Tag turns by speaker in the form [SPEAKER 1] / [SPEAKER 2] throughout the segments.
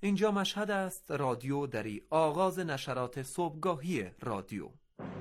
[SPEAKER 1] اینجا مشهد است، رادیو دری، آغاز نشرات صبحگاهی رادیو.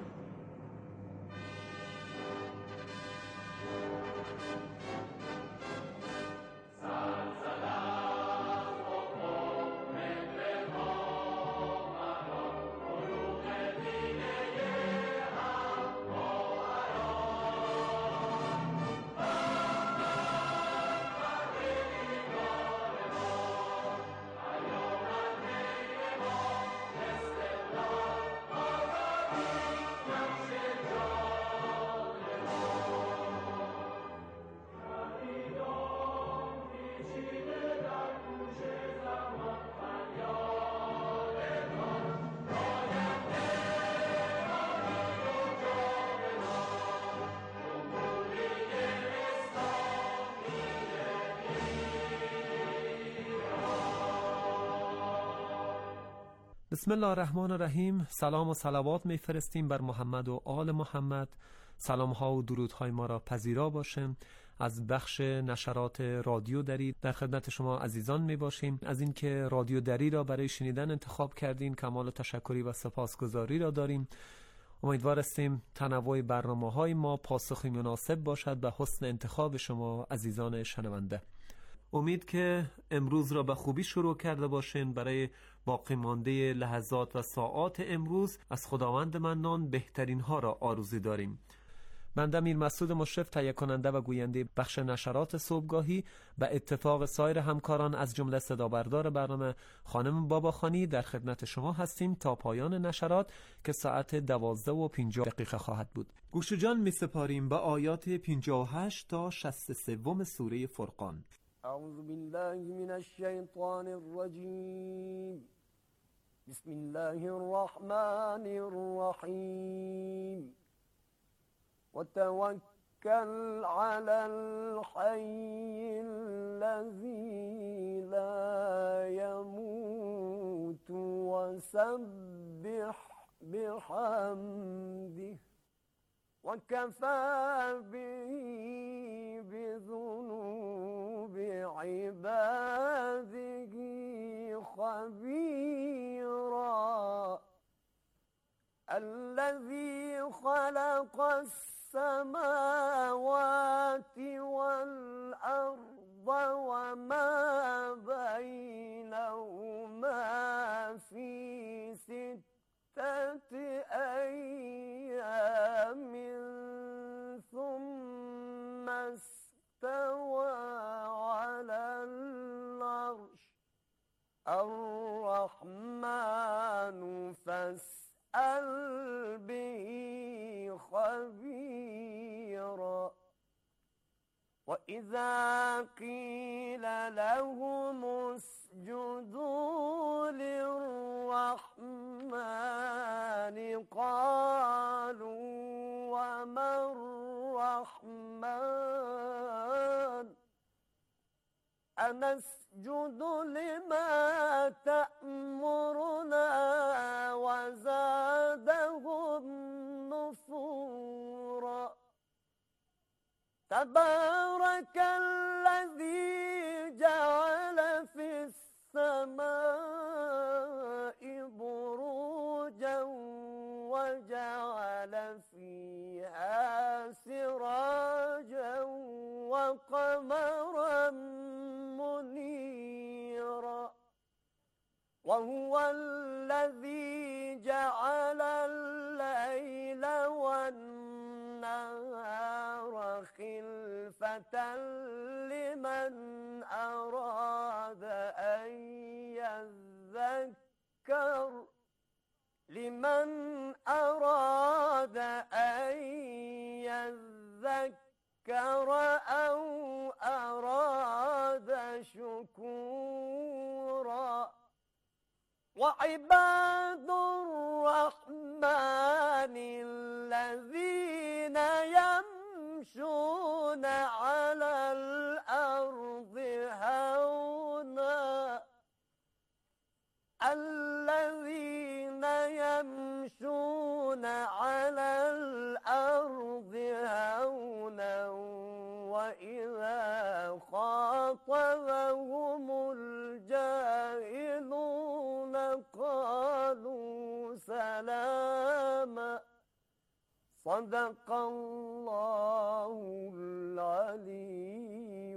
[SPEAKER 1] بسم الله الرحمن الرحیم. سلام و صلوات میفرستیم بر محمد و آل محمد. سلام ها و درود های ما را پذیرا باشیم. از بخش نشرات رادیو دری در خدمت شما عزیزان می باشیم. از اینکه رادیو دری را برای شنیدن انتخاب کردین کمال تشکری و سپاسگزاری را داریم. امیدوار هستیم تنوع برنامه های ما پاسخی مناسب باشد به حسن انتخاب شما عزیزان شنونده. امید که امروز را به خوبی شروع کرده باشین. برای باقی مانده لحظات و ساعات امروز از خداوند منان بهترین ها را آرزو داریم. بنده امیر مسعود مشرف تهیه کننده و گوینده بخش نشرات صبحگاهی به اتفاق سایر همکاران از جمله صدابردار برنامه خانم باباخانی در خدمت شما هستیم تا پایان نشرات که ساعت 12:50 خواهد بود. گوش جان می سپاریم به آیات 58 تا 63 سوره فرقان.
[SPEAKER 2] اعوذ بالله من الشیطان الرجیم. بسم الله الرحمن الرحیم. وتوكل على الحي الذي لا يموت وسبح بحمده وكفى به بذنوب عباده خبيرا. الذي خلق السماوات والأرض وما بينهما في 6 أيام ثم استوى على العرش. الرحمن فاسأل به خبيرا. وإذا قيل لهم اسجدوا للرحمن قالوا وما الرحمن أنسجد لما تأمرنا وزادهم نفورا. تبارك الذي جعل في السماء بروجا وجعل فيها سراجا وقمرا منيرا. وهو الذي جعل الليل والنهار خلفة لمن أراد أن يذكر أو أراد شكورا. وعباد الرحمن الذين يمشون على الأرض هونا وإذا خاطبهم الجاهلون صدق الله العلی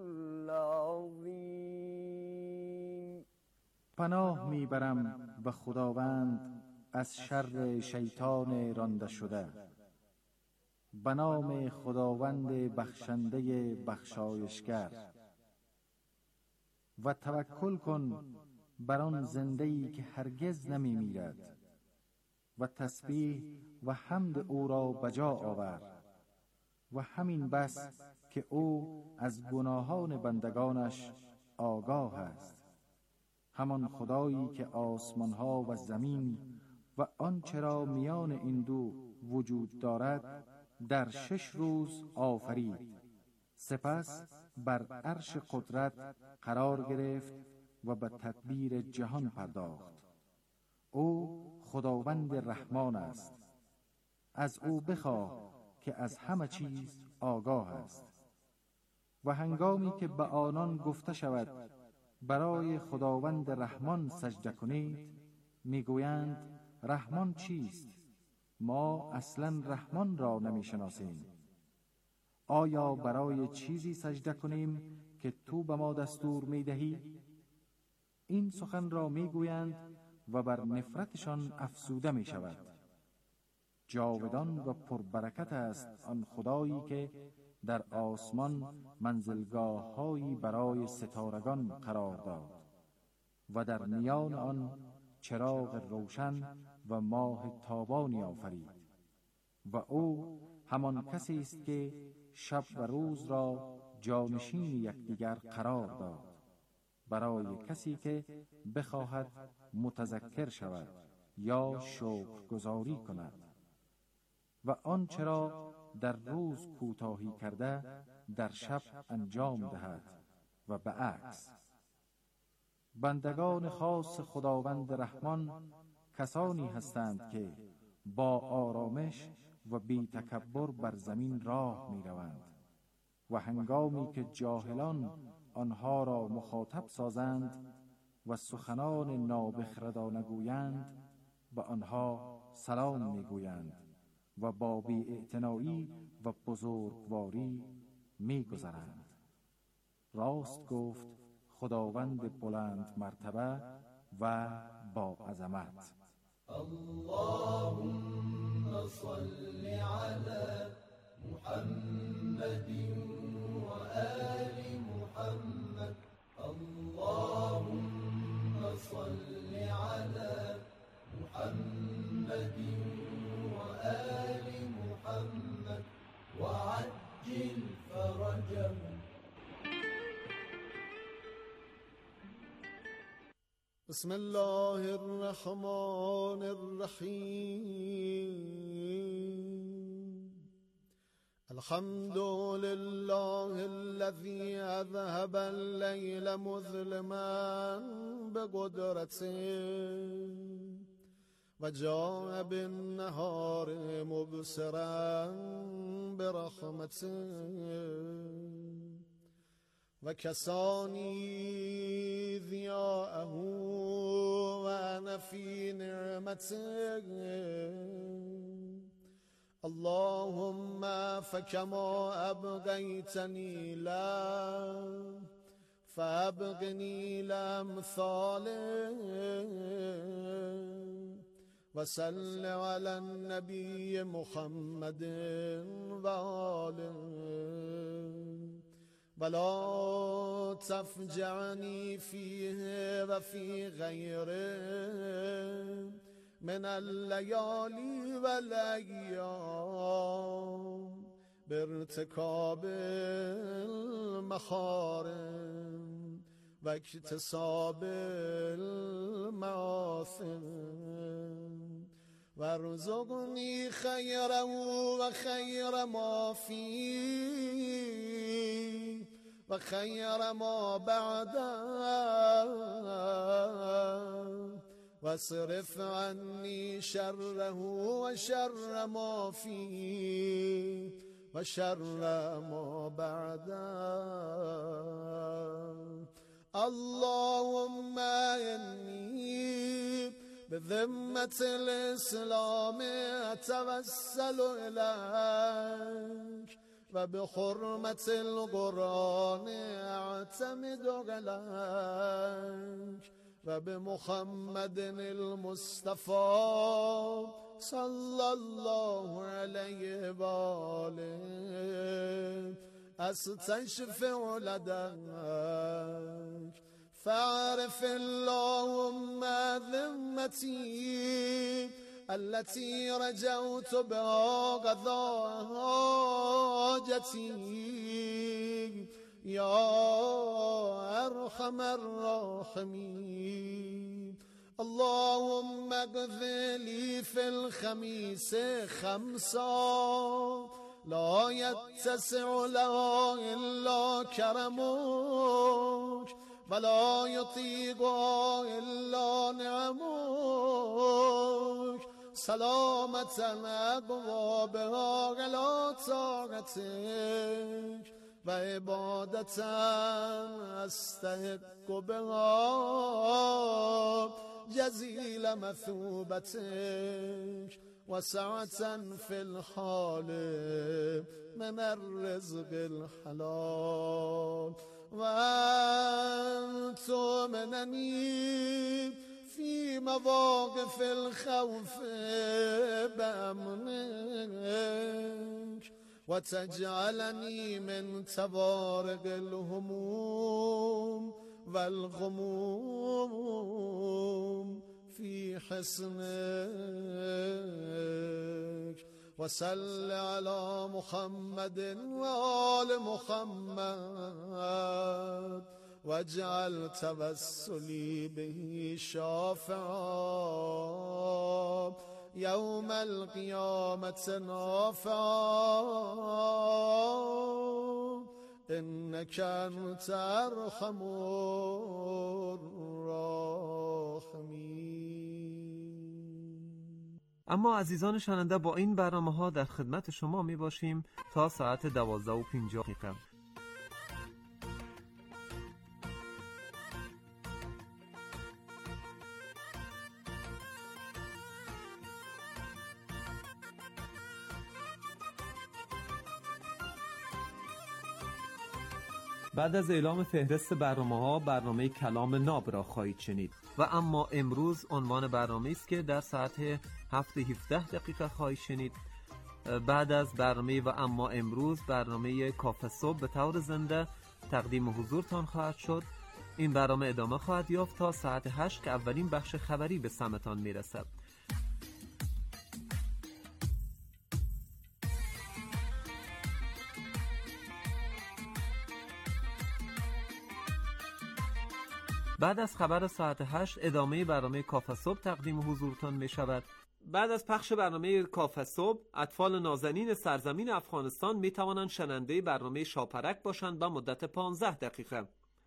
[SPEAKER 2] العظیم.
[SPEAKER 3] پناه میبرم به خداوند از شر شیطان رانده شده. به نام خداوند بخشنده بخشایشگر. و توکل کن بر آن زنده‌ای که هرگز نمی میرد و تسبیح و حمد او را بجا آور. و همین بس که او از گناهان بندگانش آگاه است. همان خدایی که آسمانها و زمین و آنچه را میان این دو وجود دارد در 6 روز آفرید. سپس بر عرش قدرت قرار گرفت و به تدبیر جهان پرداخت. او خداوند رحمان است. از او بخواه که از همه چیز آگاه است. و هنگامی که به آنان گفته شود برای خداوند رحمان سجده کنید، میگویند رحمان چیست؟ ما اصلا رحمان را نمیشناسیم. آیا برای چیزی سجده کنیم که تو به ما دستور میدهی؟ این سخن را میگویند و بر نفرتشان افسوده میشود. جاودان و پربرکت است آن خدایی که در آسمان منزلگاه‌هایی برای ستارگان قرار داد و در میان آن چراغ روشن و ماه تابانی آفرید. و او همان کسی است که شب و روز را جانشین یکدیگر قرار داد برای کسی که بخواهد متذکر شود یا شکرگزاری کند. و آنچه را در روز کوتاهی کرده در شب انجام دهد و به عکس. بندگان خاص خداوند رحمان کسانی هستند که با آرامش و بی تکبر بر زمین راه می روند و هنگامی که جاهلان آنها را مخاطب سازند و سخنان نابخردانه گویند به آنها سلام می گویند و با بی‌اعتنایی و بزرگواری می گذرند. راست گفت خداوند بلند مرتبه و با عظمت.
[SPEAKER 4] اللهم صل على محمد و آل محمد. اللهم صل على محمد و آل محمد و عجل فرجهم. بسم الله الرحمن الرحیم. الحمد لله الذي اذهب الليل مظلما بقدرته و جاء بالنهار مبصرا برحمته و کسانی ضیاءه و انا فی نعمته. اللهم فكما ابقيتني لا فابقني لامثاله وصل على النبي محمد وآله ولا تفجعني فيه وفي غيره من الليالي والأيام بارتكاب المحارم واكتساب المآثم وارزقني خيره وخير ما فيه وخير ما بعده واصرف عني شره وشر ما فيه وشر ما بعده. اللهم إني بذمة الإسلام أتوسل إليك وبحرمة القرآن أعتمد عليك وبمحمد المصطفى صلى الله عليه وآله أستشفع لديك فاعرف اللهم ذمتي التي رجوت بها قضاء حاجتي يا أرحم الراحمين. اللهم اقضي لي في الخميس خمسا لا يتسع لها إلا كرمك ولا يطيقها إلا نعمك سلامة أبوابها على طاعتك وعبادة أستحق بها جزيل مثوبتك وسعة في الحال من الرزق الحلال وأن تؤمنني في مواقف الخوف بأمنك وتجعلني من توارق الهموم والغموم في حصنك وصل على محمد وآل محمد واجعل توسلي به شافعا يوم القيامة نافعا إنك أنت أرحم الراحمين.
[SPEAKER 1] اما عزیزان شنونده با این برنامه‌ها در خدمت شما می باشیم تا ساعت 12:50. بعد از اعلام فهرست برنامه‌ها برنامه کلام ناب را خواهید شنید و اما امروز عنوان برنامه است که در ساعت 7:17 خواهید شنید. بعد از برنامه و اما امروز برنامه کافه صبح به طور زنده تقدیم حضورتان خواهد شد. این برنامه ادامه خواهد یافت تا ساعت 8 که اولین بخش خبری به سمتان میرسد. بعد از خبر ساعت 8 ادامه برنامه کافه صبح تقدیم حضورتان می شود. بعد از پخش برنامه کافه صبح اطفال نازنین سرزمین افغانستان می توانند شنونده برنامه شاپرک باشند با مدت 15 دقیقه.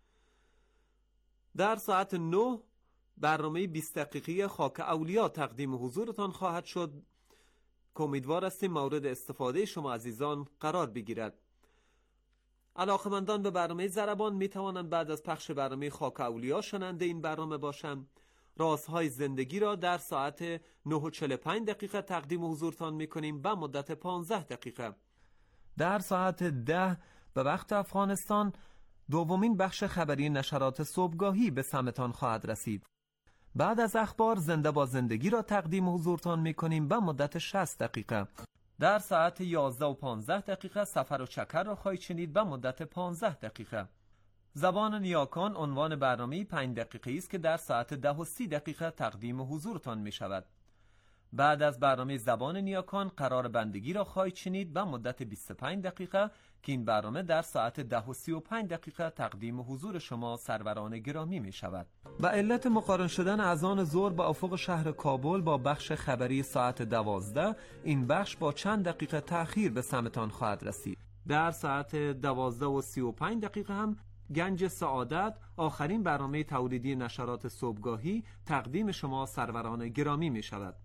[SPEAKER 1] در ساعت 9 برنامه 20 دقیقه خاک اولیا تقدیم حضورتان خواهد شد که امیدوار هستیم مورد استفاده شما عزیزان قرار بگیرد. علاقمندان به برنامه ضربان می توانند بعد از پخش برنامه خاک اولیا شنونده این برنامه باشند. رازهای زندگی را در ساعت 9:45 تقدیم حضورتان می کنیم به مدت 15 دقیقه. در ساعت 10 به وقت افغانستان دومین بخش خبری نشرات صبحگاهی به سمتان خواهد رسید. بعد از اخبار زنده با زندگی را تقدیم حضورتان می کنیم به مدت 60 دقیقه. در ساعت 11:15 سفر و چکر را خواهید شنید به مدت 15 دقیقه. زبان نیاکان عنوان برنامه 5 دقیقه‌ای است که در ساعت 10:30 تقدیم حضورتان می شود. بعد از برنامه زبان نیاکان قرار بندگی را خواهید شنید به مدت 25 دقیقه که این برنامه در ساعت 10:35 تقدیم حضور شما سروران گرامی می شود. به علت مقارن شدن اذان ظهر با افق شهر کابل با بخش خبری ساعت 12 این بخش با چند دقیقه تأخیر به سمتان خواهد رسید. در ساعت 12:35 هم گنج سعادت آخرین برنامه تولیدی نشرات صبحگاهی تقدیم شما سروران گرامی می شود.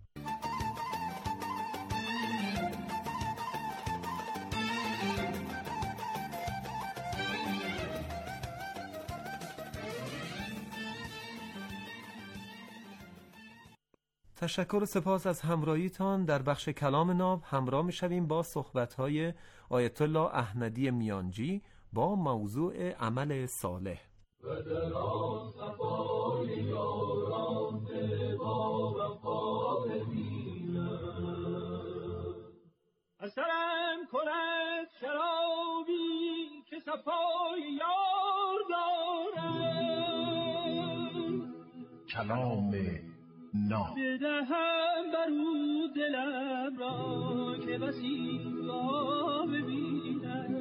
[SPEAKER 1] تشکر و سپاس از همراهیتان. در بخش کلام ناب همراه می‌شویم با صحبت‌های آیت الله احمدی میانجی با موضوع عمل صالح.
[SPEAKER 5] اثرم کند شرابی که صفای یار دارم،
[SPEAKER 6] کلام ناب
[SPEAKER 5] بدهم برو دلم را که بسیار ببینم،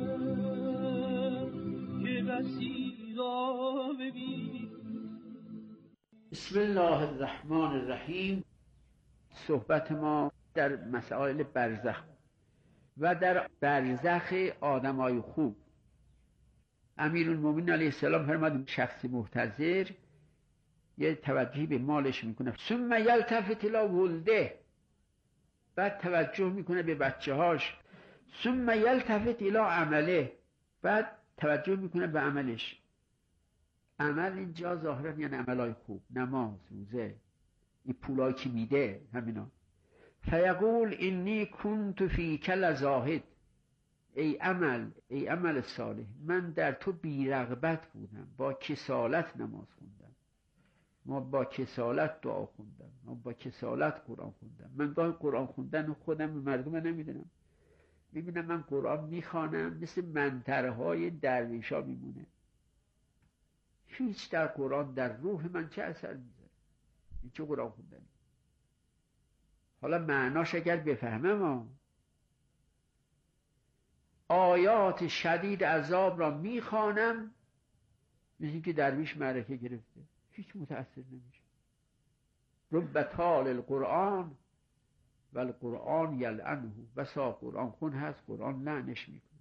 [SPEAKER 5] که بسیار ببینم.
[SPEAKER 7] بسم الله الرحمن الرحیم. صحبت ما در مسائل برزخ و در برزخ آدمای خوب. امیرالمومنین علیه السلام فرمود شخص محتضر یه توجهی به مالش میکنه، ثم یلتفت الی ولده، بعد توجه میکنه به بچه هاش، ثم یلتفت الی عمله، بعد توجه میکنه به عملش. عمل اینجا ظاهرا یعنی عملای خوب، نماز، روزه، این پولایی که میده همینا. فیقول انی کنت فیک لزاهد، ای عمل صالح، من در تو بی‌رغبت بودم، با کسالت نماز خوندم، ما با کسالت دعا خوندم، ما با کسالت قرآن خوندم. من گاهی قرآن خوندن خودم به مردم نمیدونم، میبینم من قرآن میخوانم مثل منتره های درویشا میمونه، هیچ در قرآن در روح من چه اثر میذاره؟ این چه قرآن خوندن؟ حالا معناش اگر بفهمم، آیات شدید عذاب را میخوانم مثل که درویش معرکه گرفته، هیچ متأثر نمیشه. رب طال القرآن و القرآن یلعنه، بسا قرآن خون هست قرآن لعنش میکنه.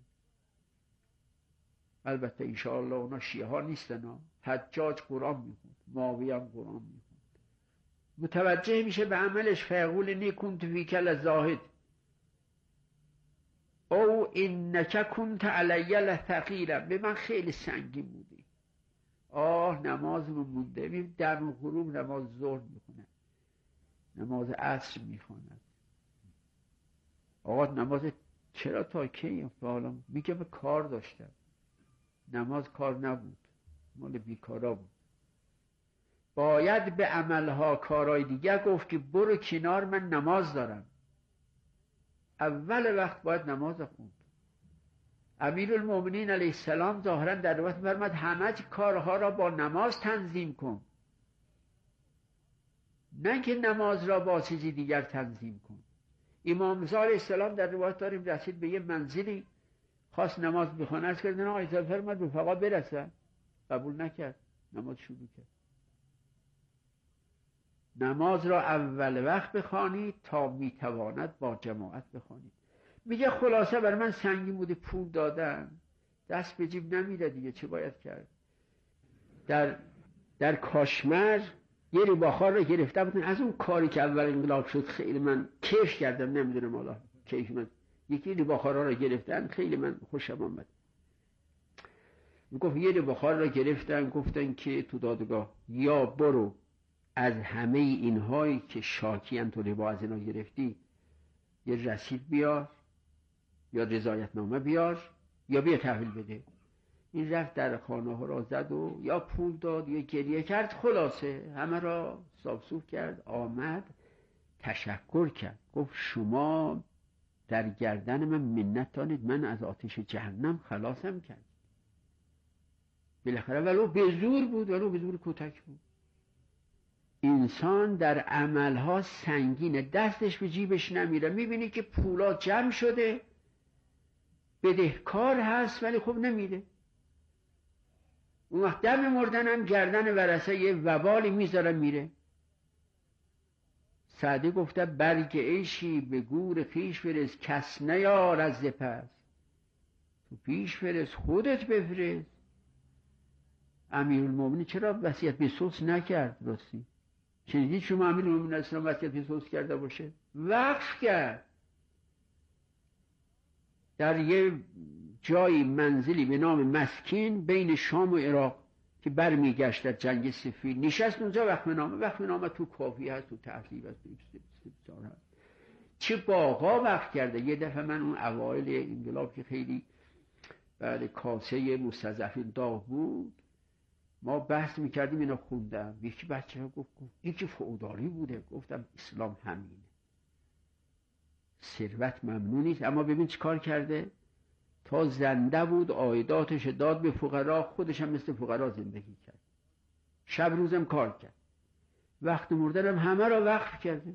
[SPEAKER 7] البته انشاءالله اونا شیعه ها نیستن، حجاج قرآن میخوند، معاویه هم قرآن میخوند. متوجه میشه به عملش، فیقول انی کنت فیک لزاهد او انک کنت علی لثقیلا، به من خیلی سنگین بودی. نمازمون مونده، ببین دم غروب نماز ظهر میخونه، نماز عصر میخواند. نماز چرا تا کی؟ حالا میگه به کار داشتم، نماز کار نبود، مال بیکارا بود. باید به عملها کارهای دیگر گفت که برو کنار، من نماز دارم. اول وقت باید نماز خوند. امیرالمومنین علیه السلام ظاهرا در روایت فرمود همه کارها را با نماز تنظیم کن، نه که نماز را با چیزی دیگر تنظیم کن. امام رضا علیه السلام در روایت داریم رسید به یه منزلی، خواست نماز بخونه، عرض کردن آقا فرمود رفقا برسن، قبول نکرد، نماز شروع کرد. نماز را اول وقت بخوانید تا میتواند با جماعت بخوانید. میگه خلاصه بر من سنگین بوده، پول دادن، دست به جیب نمیره دیگه، چه باید کرد؟ در کاشمر یه ریباخار رو گرفته بودن، از اون کاری که اول انقلاب شد خیلی من کیف کردم، نمیدونم حالا کیف من، یکی ریباخارا رو گرفتن، خیلی من خوشم آمد. میگفت یه ریباخار رو گرفتن، گفتن که تو دادگاه یا برو از همه اینهایی که شاکیان تو ربا از اینا گرفتی یه رسید بیار یا رضایت نامه بیار یا بیا تحویل بده. این رفت در خانه ها را زد و یا پول داد یا گریه کرد، خلاصه همه را صاف کرد. آمد تشکر کرد، گفت شما در گردن من منت دانید، من از آتش جهنم خلاصم کرد. بالاخره ولو به زور بود، ولو به زور کتک بود. انسان در عملها سنگینه، دستش به جیبش نمیره، میبینی که پولا جمع شده، بدهکار هست ولی خب نمیده. اون وقت دم مردن هم گردن ورثه یه وبالی میذاره میره. سعدی گفته برگ عیشی به گور خویش فرست، کس نیار از پس، تو پیش فرست خودت بفرست. امیرالمومنین چرا وصیت به سوس نکرد؟ راستی شنیدید شما امیرالمومنین اسلام وصیت به سوس کرده باشه؟ وقف کرد. در یه جایی منزلی به نام مسکین بین شام و عراق که برمیگشت از جنگ صفین، نشست اونجا وقف نامه تو کافی هست، تو تحلیب هست، تو هست، چه باغا وقف کرده. یه دفعه من اون اوایل انقلاب که خیلی بعد کاسه مستضعفین داغ بود، ما بحث میکردیم، اینا خوندم. یکی بچه ها گفت این که فئودالی بوده. گفتم اسلام همینه، ثروت ممنوع نیست، اما ببین چی کار کرده. تا زنده بود عایداتش داد به فقرا، خودش هم مثل فقرا زندگی کرد، شب روزم کار کرد، وقت مردنم همه را وقف کرده.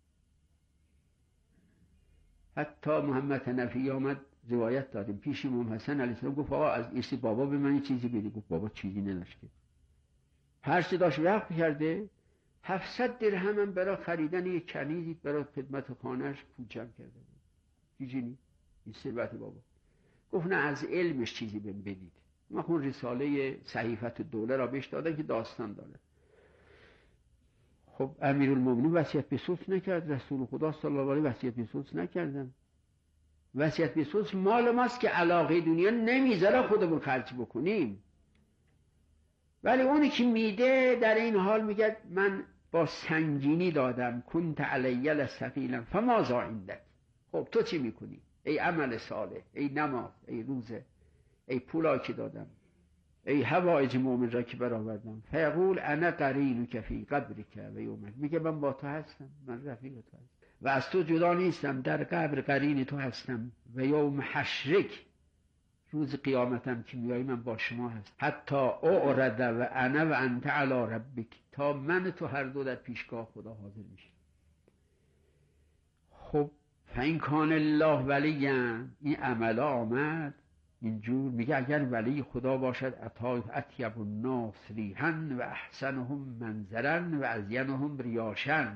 [SPEAKER 7] حتی محمد حنفی آمد روایت دادیم پیش امام حسن علیه السلام، گفت آقا از ایسی بابا به من چیزی بدی. گفت بابا چیزی نداشت، هر چی داشت وقف کرده. 700 درهم هم برای خریدن یک کنیزی برای خدمت خانهش پول جمع کرده بود. چیزی نیست این ثروت بابا. گفت نه از علمش چیزی بهم بدید. من خون رساله صحیفت الدوله را بهش دادن که داستان داره. خب امیرالمومنین وصیت به ثلث نکرد، رسول خدا صلی الله علیه و وصیت به ثلث نکردن. وصیت به ثلث مال ماست که علاقه دنیا نمیذاره خودمون خرج بکنیم، ولی اونی که میده در این حال میگه من با سنگینی دادم، کنت علی ثقیلا فماذا عندک. خب تو چی میکنی؟ ای عمل صالح، ای نماز، ای روزه، ای پولا که دادم، ای حوائج مؤمن را که برآوردم. فیقول انا قرینک فی قبرک و یومک. میگه من با تو هستم، من رفیق تو هستم و از تو جدا نیستم، در قبر قرین تو هستم. و یوم حشرک، روز قیامتم که میایی من با شما هست. حتی اعرض و انا و انت علی ربک، تا من تو هر دو در پیشگاه خدا حاضر میشیم. خب فین کان الله ولیا، این عملا آمد اینجور. میگه اگر ولی خدا باشد اطیب الناس ریحا و احسنهم منظرا و ازینهم ریاشا،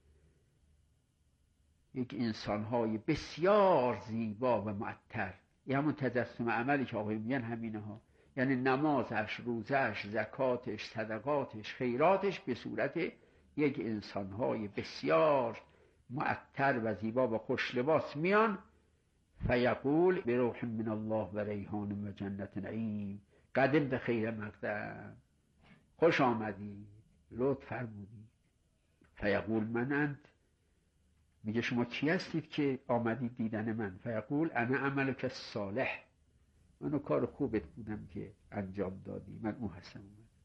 [SPEAKER 7] یک انسانهای بسیار زیبا و معطر. یه همون تجسم عملی که آقای میگن همینه ها، یعنی نمازش، روزش، زکاتش، صدقاتش، خیراتش به صورت یک انسانهای بسیار معطر و زیبا و خوش لباس میان. فیقول بروح من الله و ریحان و جنت نعیم، قدم به خیر مقدم، خوش آمدی، لطف فرمودی. فیقول من انت، میگه شما کی هستید که آمدید دیدن من؟ فیقول انا عملک الصالح، منو کار خوبت بودم که انجام دادی، من اون هستم.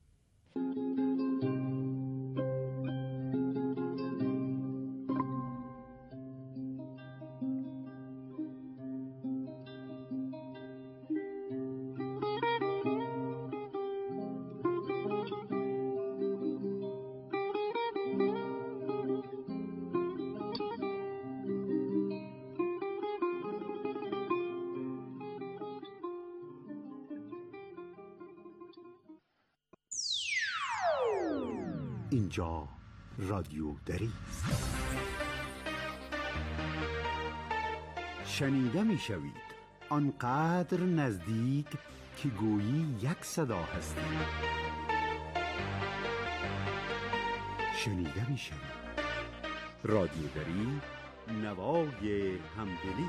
[SPEAKER 8] اینجا رادیو دری است. شنیده می شوید آنقدر نزدیک که گویی یک صدا هستید. شنیده می شوید رادیو دری، نوای همدلی.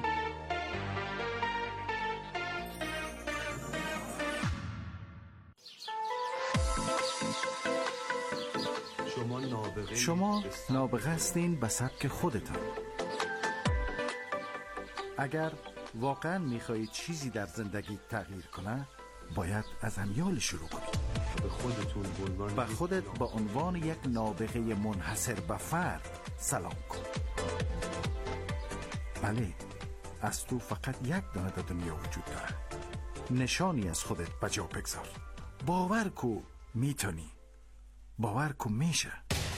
[SPEAKER 3] شما نابغه هستین به سبک خودتان. اگر واقعا میخواهید چیزی در زندگی تغییر کنه، باید از امیال شروع کنید. به خودت با عنوان یک نابغه منحصر به فرد سلام کن. بله، از تو فقط یک دانه در دنیا وجود داره. نشانی از خودت بجا بگذار. باور کو میتونی، باور کو میشه.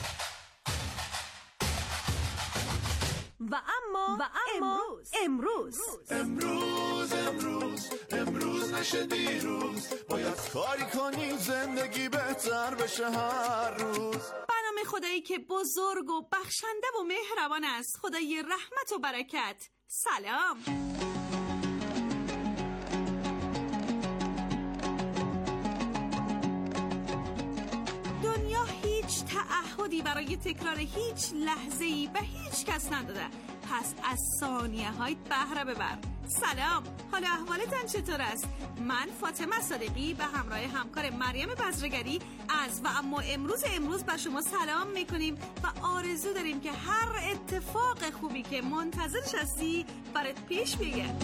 [SPEAKER 9] و اما امروز
[SPEAKER 4] نشه دیروز، باید کاری کنی زندگی بهتر بشه هر روز.
[SPEAKER 9] برنامه خدایی که بزرگ و بخشنده و مهربان است، خدای رحمت و برکت. سلام. دنیا هیچ تعهدی برای تکرار هیچ لحظه‌ای به هیچ کس نداده، پس از ثانیه‌های بهره ببر. سلام، حالا احوالتان چطور است؟ من فاطمه صادقی به همراه همکار مریم بزرگری از و اما امروز بر شما سلام میکنیم و آرزو داریم که هر اتفاق خوبی که منتظرش هستی برات پیش بیاد.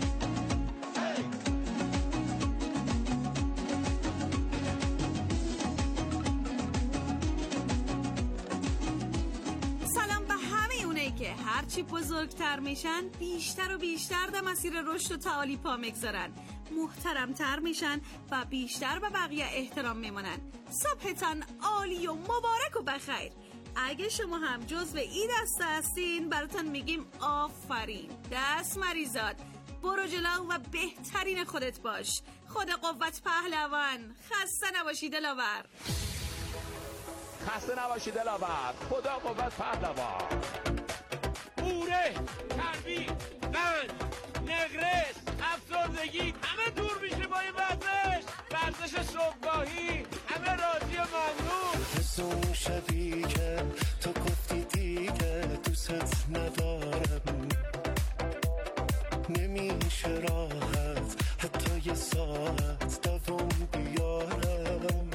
[SPEAKER 9] که هرچی بزرگتر میشن بیشتر و بیشتر در مسیر رشد و تعالی پا میگذارن، محترمتر میشن و بیشتر به بقیه احترام میمونن. صبحتان عالی و مبارک و بخیر. اگه شما هم جزو این دسته هستین براتون میگیم آفرین، دست مریزاد، برو جلو و بهترین خودت باش. خدا قوت پهلوان. خسته نباشی دلاور.
[SPEAKER 10] خسته نباشی دلاور. خدا قوت پهلوان.
[SPEAKER 11] پوره، چربی، قند، نقرس، افسردگی همه دور میشه با این ورزش صبحگاهی. همه راضی و ممنون.
[SPEAKER 4] حس اون شبی که تو گفتی دیگه دوست ندارم، نمیشه راحت حتی یه ساعت دوام بیارم.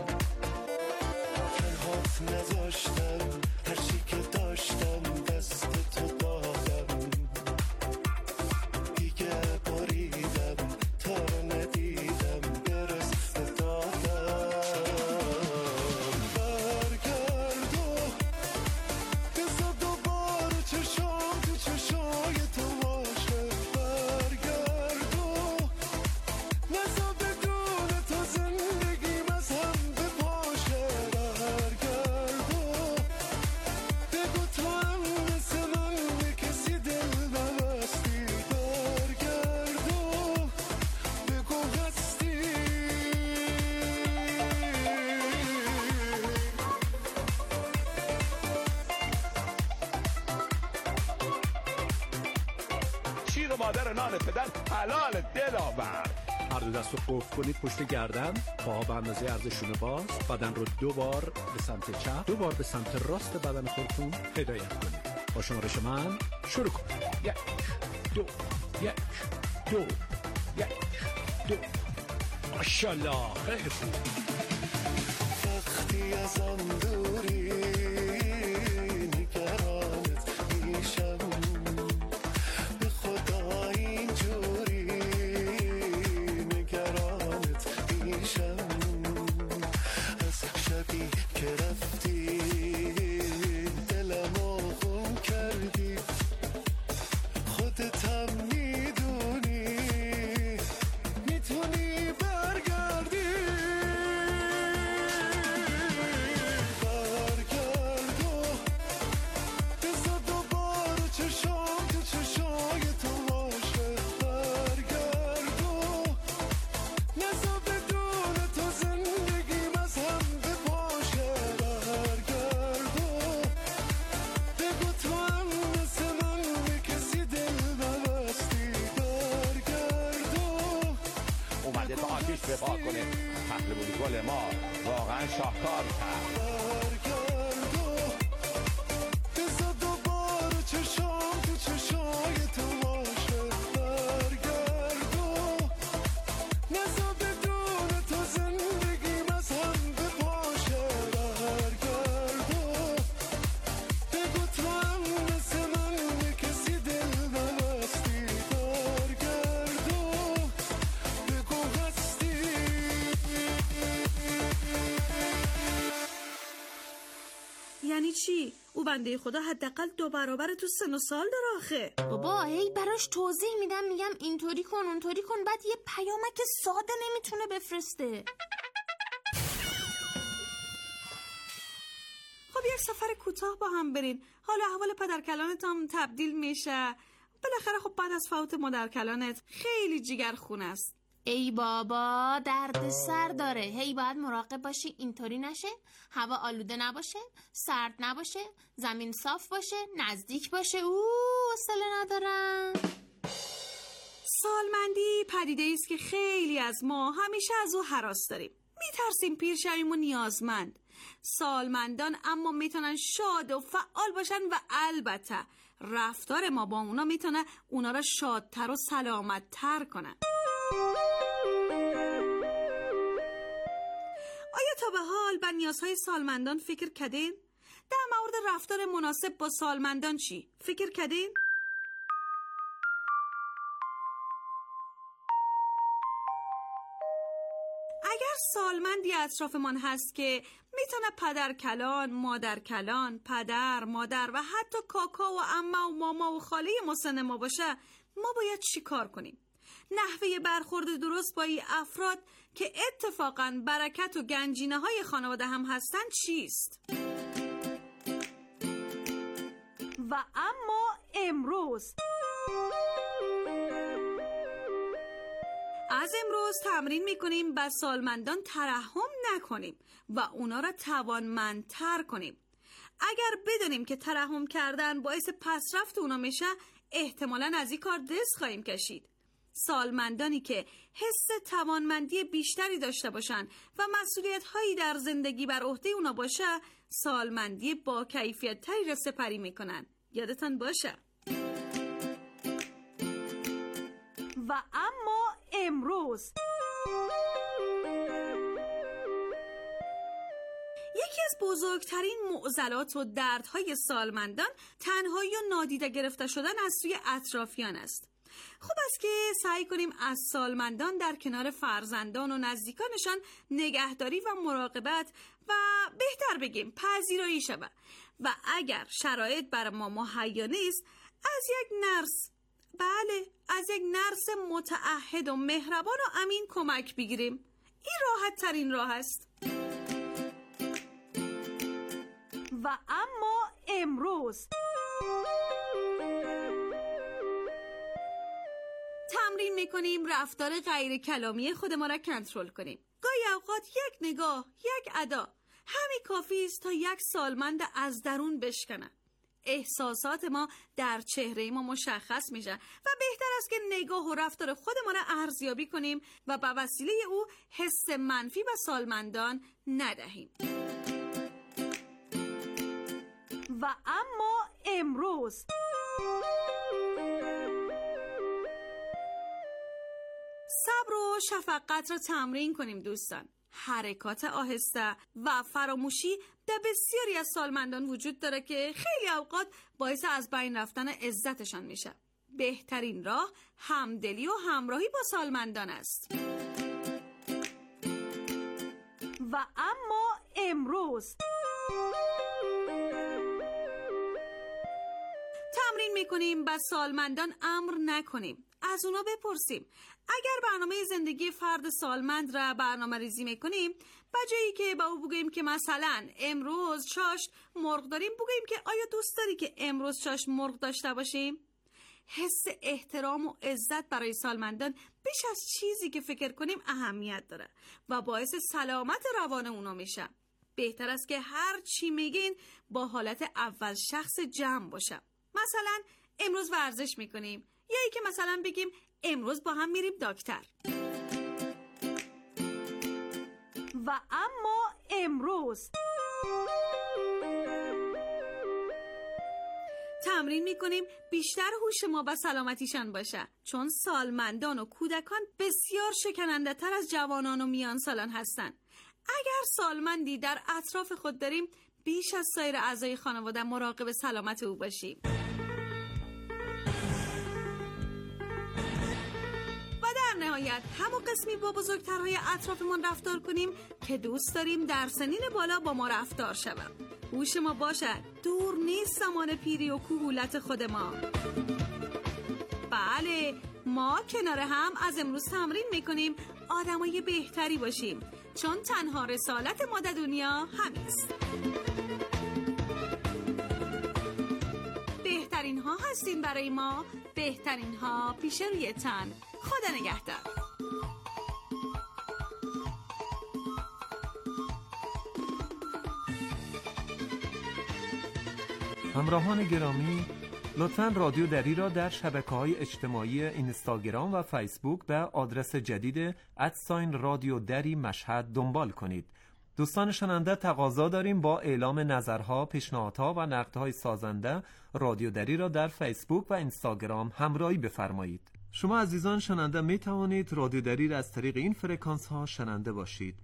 [SPEAKER 4] تنهات نذاشتم، هر چی که داشتم دست تو دادم، دیگه بریدم تا ندیدم برس دادم. برگرد و بذار دوباره چشام تو چشای تو باشه. برگرد و نذار بدون تو زندگیم از هم بپاشه. برگرد و بگو تو هم مثل من به کسی دل نبستی. برگرد و بگو هستی.
[SPEAKER 10] شیر و مادر نان پدر حلال دلاور.
[SPEAKER 1] هر دو دست رو قفل کنید پشت گردن، پاها به اندازه عرض شونه باز، بدن رو 2 بار به سمت چپ، 2 بار به سمت راست بدن خودتون هدایت کنید. با شمارش من شروع کنید. 1 2 1 2 1 2. ماشاءالله خیلی خوب.
[SPEAKER 4] وقتی ازم دوری نگرانت میشم، به خدا اینجوری نگرانت میشم. از شبی که رفتی دلمو خون کردی، خودت هم میدونی میتونی برگردی. برگرد و بذار دوباره چشام تو چشای تو باشه. برگرد و نذار بدون تو زندگیم از هم بپاشه. برگرد و بگو تو هم مثل من به کسی دل نبستی. برگرد و
[SPEAKER 10] اومده تا آتیش بپا کنه. پهلوانی گل ما واقعا شاهکار کرد.
[SPEAKER 4] برگرد و بذار دوباره چشام تو چشای تو باشه. برگرد و نذار بدون تو زندگیم از هم بپاشه. برگرد و بگو تو هم مثل من به کسی دل نبستی. برگرد و بگو هستی.
[SPEAKER 9] یعنی چی؟ او بنده خدا حداقل 2 برابر تو سن و سال داره آخه.
[SPEAKER 12] بابا هی براش توضیح میدم، میگم اینطوری کن اونطوری کن، بعد یه پیامک ساده نمیتونه بفرسته.
[SPEAKER 9] خب یک سفر کوتاه با هم برین، حالا احوال پدرکلانت هم تبدیل میشه. بالاخره خب بعد از فوت مادرکلانت خیلی جیگرخون است.
[SPEAKER 12] ای بابا درد سر داره، هی باید مراقب باشی اینطوری نشه، هوا آلوده نباشه، سرد نباشه، زمین صاف باشه، نزدیک باشه. حوصله ندارم.
[SPEAKER 9] سالمندی پدیده است که خیلی از ما همیشه از او هراس داریم. میترسیم پیر شویم و نیازمند. سالمندان اما میتونن شاد و فعال باشن و البته رفتار ما با اونا میتونه اونا را شادتر و سلامتتر کنه. آیا تا به حال به نیازهای سالمندان فکر کردین؟ در مورد رفتار مناسب با سالمندان چی؟ فکر کردین؟ اگر سالمندی اطرافمان هست که میتونه پدر کلان، مادر کلان، پدر، مادر و حتی کاکا و عمه و ماما و خاله مسن ما باشه، ما باید چی کار کنیم؟ نحوه برخورد درست با این افراد که اتفاقاً برکت و گنجینه های خانواده هم هستن چیست؟ و اما امروز از امروز تمرین میکنیم به سالمندان ترحم نکنیم و اونا را توانمندتر کنیم. اگر بدونیم که ترحم کردن باعث پسرفت اونا میشه، احتمالاً از این کار دست خواهیم کشید. سالمندانی که حس توانمندی بیشتری داشته باشن و مسئولیت هایی در زندگی بر عهده اونا باشه، سالمندی با کیفیت تری را سپری میکنن. یادتان باشه. و اما امروز یکی از بزرگترین معضلات و دردهای سالمندان تنهایی و نادیده گرفته شدن از سوی اطرافیان است. خوب است که سعی کنیم از سالمندان در کنار فرزندان و نزدیکانشان نگهداری و مراقبت و بهتر بگیم پذیرایی شود و اگر شرایط بر ما مهیا نیست از یک نرس متعهد و مهربان و امین کمک بگیریم. این راحت ترین راه است. و اما امروز تمرین میکنیم رفتار غیر کلامی خود ما را کنترل کنیم. گاهی اوقات یک نگاه، یک ادا همین کافی است تا یک سالمند از درون بشکنه. احساسات ما در چهره ما مشخص میشه و بهتر است که نگاه و رفتار خود ما را ارزیابی کنیم و به وسیله او حس منفی به سالمندان ندهیم. و اما امروز صبر و شفقت را تمرین کنیم دوستان. حرکات آهسته و فراموشی در بسیاری از سالمندان وجود داره که خیلی اوقات باعث از بین رفتن عزتشان میشه. بهترین راه همدلی و همراهی با سالمندان است. و اما امروز تمرین میکنیم با سالمندان امر نکنیم. از اونا بپرسیم. اگر برنامه زندگی فرد سالمند را برنامه ریزی میکنیم، بجایی که با او بگوییم که مثلا امروز چاشت مرغ داریم، بگوییم که آیا دوست داری که امروز چاشت مرغ داشته باشیم؟ حس احترام و عزت برای سالمندان بیش از چیزی که فکر کنیم اهمیت داره و باعث سلامت روان اونا میشه. بهتر است که هر چی میگین با حالت اول شخص جمع باشه. مثلا امروز ورزش میکنیم، یا ای که مثلا بگیم امروز با هم میریم دکتر. و اما امروز تمرین میکنیم بیشتر هوش ما به سلامتیشان باشه، چون سالمندان و کودکان بسیار شکننده تر از جوانان و میان سالان هستند. اگر سالمندی در اطراف خود داریم، بیش از سایر اعضای خانواده مراقب سلامت او باشیم. نهایت همون قسمی با بزرگترهای اطرافمون رفتار کنیم که دوست داریم در سنین بالا با ما رفتار شود. هوش ما باشد دور نیست زمان پیری و کهولت خود ما. بله، ما کنار هم از امروز تمرین میکنیم آدمای بهتری باشیم، چون تنها رسالت ما در دنیا همیست. بهترین ها هستین برای ما، بهترین ها پیش روی تن. خدا نگهدار.
[SPEAKER 1] همراهان گرامی، لطفاً رادیو دری را در شبکه‌های اجتماعی اینستاگرام و فیسبوک به آدرس جدید @رادیو دری مشهد دنبال کنید. دوستان شنونده، تقاضا داریم با اعلام نظرها، پیشنهادها و نقدهای سازنده رادیو دری را در فیسبوک و اینستاگرام همراهی بفرمایید. شما عزیزان شنونده می توانید رادیو دری را از طریق این فرکانس ها شنونده باشید.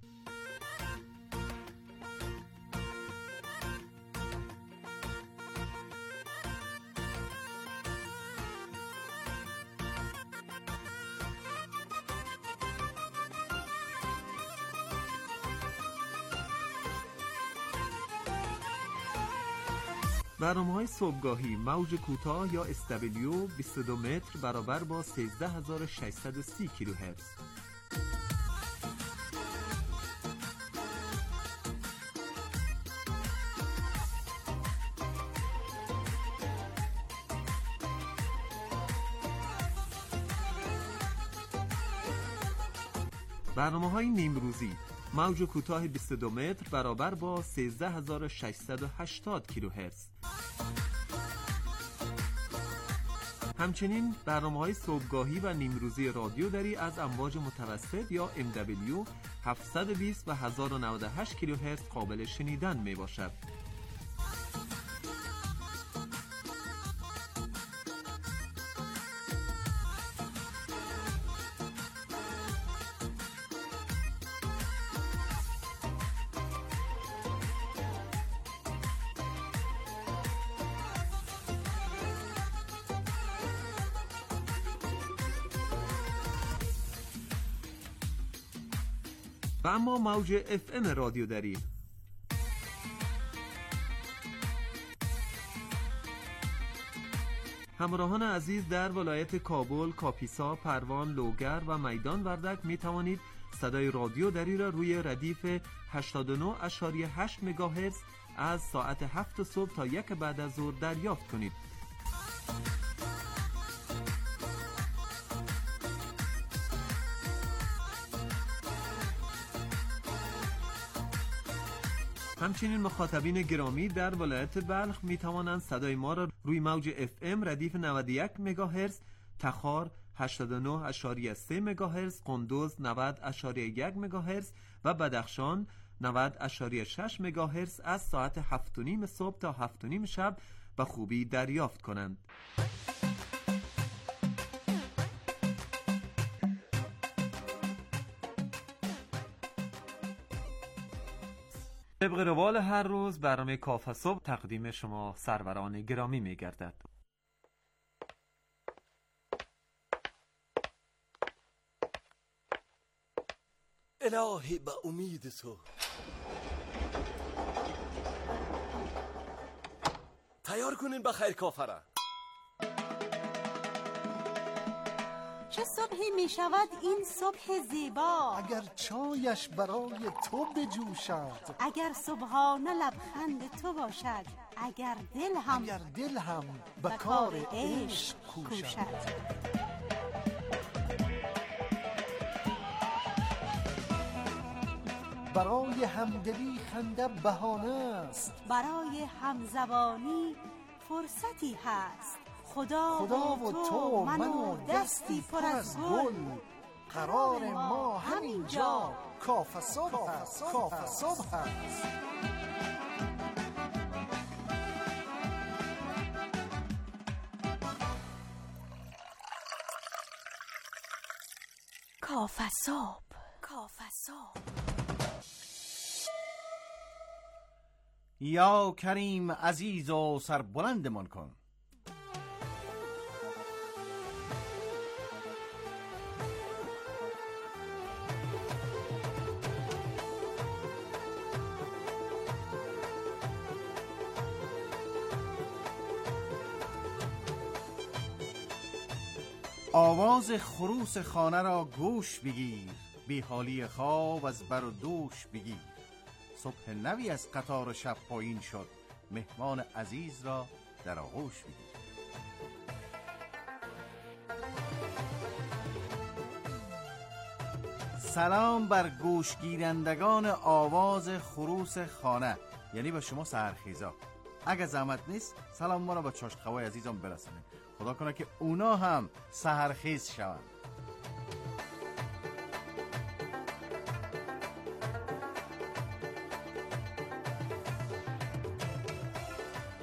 [SPEAKER 1] برنامه‌های صبحگاهی موج کوتاه یا SW 22 متر برابر با 13630 کیلوهرتز. برنامه‌های نیمروزی موج کوتاه 22 متر برابر با 13680 کیلوهرتز. همچنین برنامه‌های صبحگاهی و نیمروزی رادیو دری از امواج متوسط یا MW 720 و 1098 کیلوهرتز قابل شنیدن می باشد. و اما موج FM رادیو دری. همراهان عزیز در ولایت کابل، کاپیسا، پروان، لوگر و میدان وردک می توانید صدای رادیو دری را روی ردیف 89.8 مگاهرتز از ساعت 7 صبح تا 1 بعد از ظهر دریافت کنید. همچنین مخاطبین گرامی در ولایت بلخ می توانند صدای ما را روی موج FM ردیف 91 مگاهرتز، تخار 89.3 مگاهرتز، قندوز 90.1 مگاهرتز و بدخشان 90.6 مگاهرتز از ساعت 7:30 صبح تا 7:30 شب به خوبی دریافت کنند. طبق روال هر روز برنامه کافه صبح تقدیم شما سروران گرامی می گردد.
[SPEAKER 13] الهی به امید تو تیار کنین بخیر کافه را.
[SPEAKER 14] چه صبحی می شود این صبح زیبا،
[SPEAKER 15] اگر چایش برای تو بجوشد،
[SPEAKER 14] اگر صبحانه لبخند تو باشد، اگر دل هم
[SPEAKER 15] به کار عشق کوشد. برای همدلی خنده بهانه است،
[SPEAKER 14] برای همزبانی فرصتی هست. خدا و تو من و دستی پر از گل،
[SPEAKER 15] قرار ما همینجا کافه صبح است. کافه صبح است.
[SPEAKER 14] کافه صبح. کافه صبح.
[SPEAKER 3] یا کریم عزیز و سربلندمان کن. آواز خروس خانه را گوش بگیر، بی حالی خواب از بر و دوش بگیر. صبح نوی از قطار شب پایین شد، مهمان عزیز را در آغوش بگیر. سلام بر گوش گیرندگان آواز خروس خانه، یعنی به شما سحرخیزا. اگه زحمت نیست سلام ما را به چاشتخوای عزیزم برسونید. خدا کنه که اونا هم سحرخیز شوند.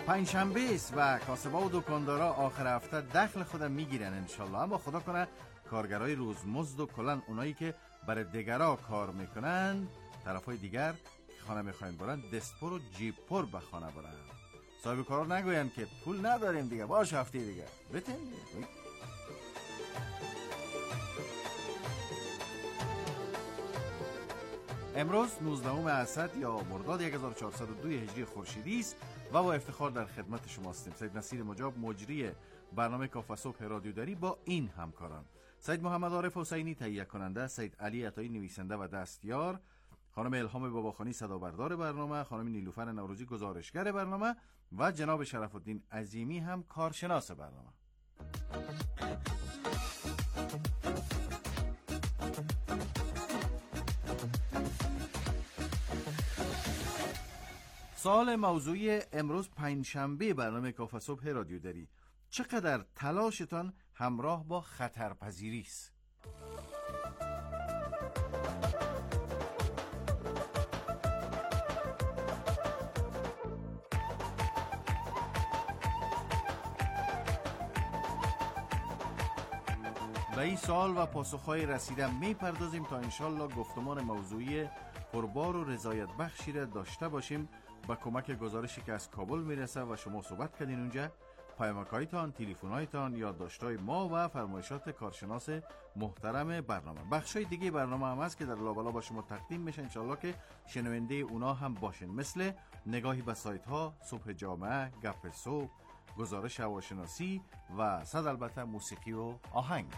[SPEAKER 3] پنجشنبه است و کاسبا و دکاندارا آخر هفته دخل خودم میگیرن انشالله. اما خدا کنه کارگرای روزمزد و کلن اونایی که برای دیگرا کار میکنن طرفای دیگر خانه میخواین برن دستپر و جیب پر به خانه برن. صاحب کارا نگوین که پول نداریم دیگه، باش هفته دیگه بتین. امروز 19 اسد یا مرداد 1402 هجری خورشیدی است و با افتخار در خدمت شما هستیم. سید نصیر مجاب مجری برنامه کافه صبح رادیو دری با این همکاران: سید محمد عارف حسینی تهیه کننده، سید علی عطایی نویسنده و دستیار، خانم الهام باباخانی صدابردار برنامه، خانم نیلوفر نوروزی گزارشگر برنامه و جناب شرف الدین عظیمی هم کارشناس برنامه. سوال موضوعی امروز پنجشنبه برنامه کافه صبح رادیو دری: چقدر تلاشتان همراه با خطرپذیری است؟ به این سوال و پاسخهای رسیده میپردازیم تا انشالله گفتمان موضوعی پربار و رضایت بخشی را داشته باشیم با کمک گزارشی که از کابل میرسه و شما صحبت کردین اونجا. پیامک‌هایتان، تلفن‌هایتان، یادداشت‌های ما و فرمایشات کارشناس محترم برنامه. بخشای دیگه برنامه هم هست که در لابلا با شما تقدیم میشه انشالله که شنونده اونا هم باشین، مثل نگاهی به سایت‌ها، صبح جامعه، گپ صبح، گزارش هواشناسی و صد البته موسیقی و آهنگ.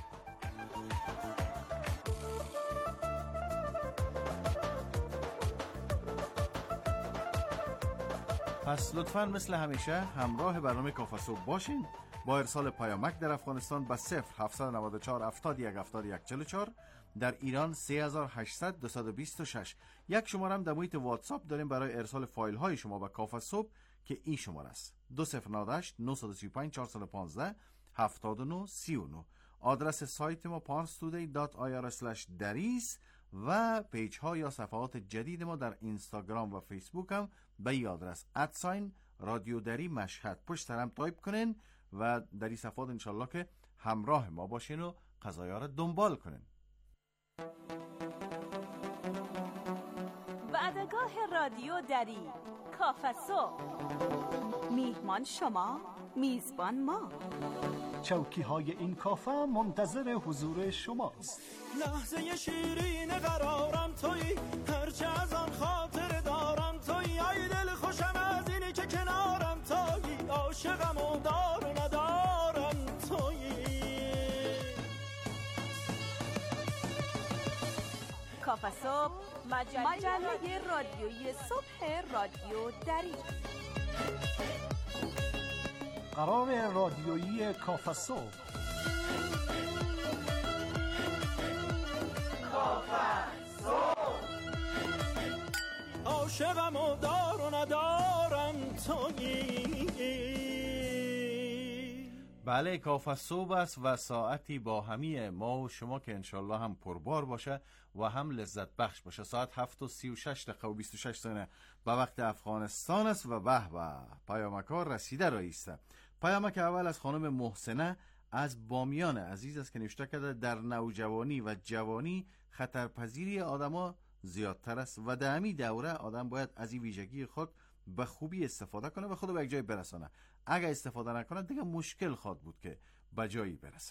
[SPEAKER 3] پس لطفاً مثل همیشه همراه برنامه کافه صبح باشین با ارسال پیامک در افغانستان به 0794 71 71 44، در ایران 3800 226. یک شماره هم در محیط واتساپ داریم برای ارسال فایل های شما به کافه صبح که این شماره است 2098 935 415 79 39. آدرس سایت ما parstoday.ir/daris و پیج ها یا صفحات جدید ما در اینستاگرام و فیسبوک هم به این آدرس رادیو دری مشهد پشت سرم تایپ کنین و در این صفحات انشالله که همراه ما باشین و قضایا را دنبال کنین.
[SPEAKER 14] وعدگاه رادیو دری کافه صبح، میهمان شما، میزبان ما.
[SPEAKER 15] چوکی های این کافه منتظر حضور شماست.
[SPEAKER 4] لحظه شیرین قرارم توی، هرچه از آن خاطر دارم توی، ای دل خوشم از اینه که کنارم توی، عاشقم و دار و ندارم توی.
[SPEAKER 14] کافه صبح، مجله رادیویی صبح رادیو دری.
[SPEAKER 15] قرار رادیویی کافه صبح.
[SPEAKER 4] عاشقم و دار و ندارم تویی.
[SPEAKER 3] بله، کافه صبح است و ساعتی با همه ما و شما که انشالله هم پربار باشه و هم لذت بخش باشه. ساعت 7:36 و 26 ثانیه به وقت افغانستان است و به پیامک‌ها رسیده رایسته. پیامک اول از خانم محسنه از بامیان عزیز است که نوشته کرده در نوجوانی و جوانی خطرپذیری آدما زیادتر است و در همین دوره آدم باید از این ویژگی خود به خوبی استفاده کنه و خود به یک جای برسانه. اگر استفاده نکنه دیگه مشکل خواهد بود که به جایی برسه.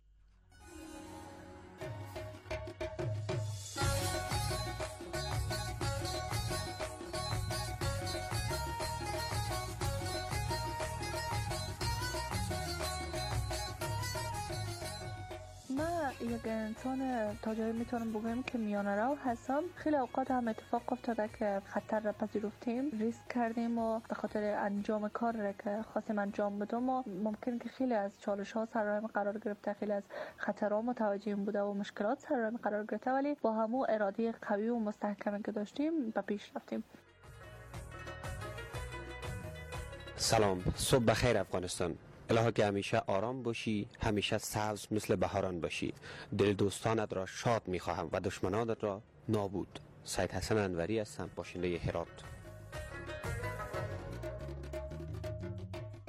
[SPEAKER 16] من یک انسان تا جایی میتونم بگم که میانه رو هستم. خیلی اوقات هم اتفاق افتاده که خطر را پذیرفتیم، ریسک کردیم و به خاطر انجام کار را که خواستیم انجام بدیم و ممکن که خیلی از چالش ها سر راهمون قرار گرفته، خیلی از خطرها متوجه بوده و مشکلات سر راهمون قرار گرفته، ولی با همون اراده قوی و مستحکمی که داشتیم به پیش رفتیم.
[SPEAKER 17] سلام، صبح بخیر افغانستان. الهی که همیشه آرام باشی، همیشه سبز مثل بهاران باشی. دل دوستانت را شاد می‌خواهم و دشمنانت را نابود. سید حسن انوری هستم، باشنده هرات.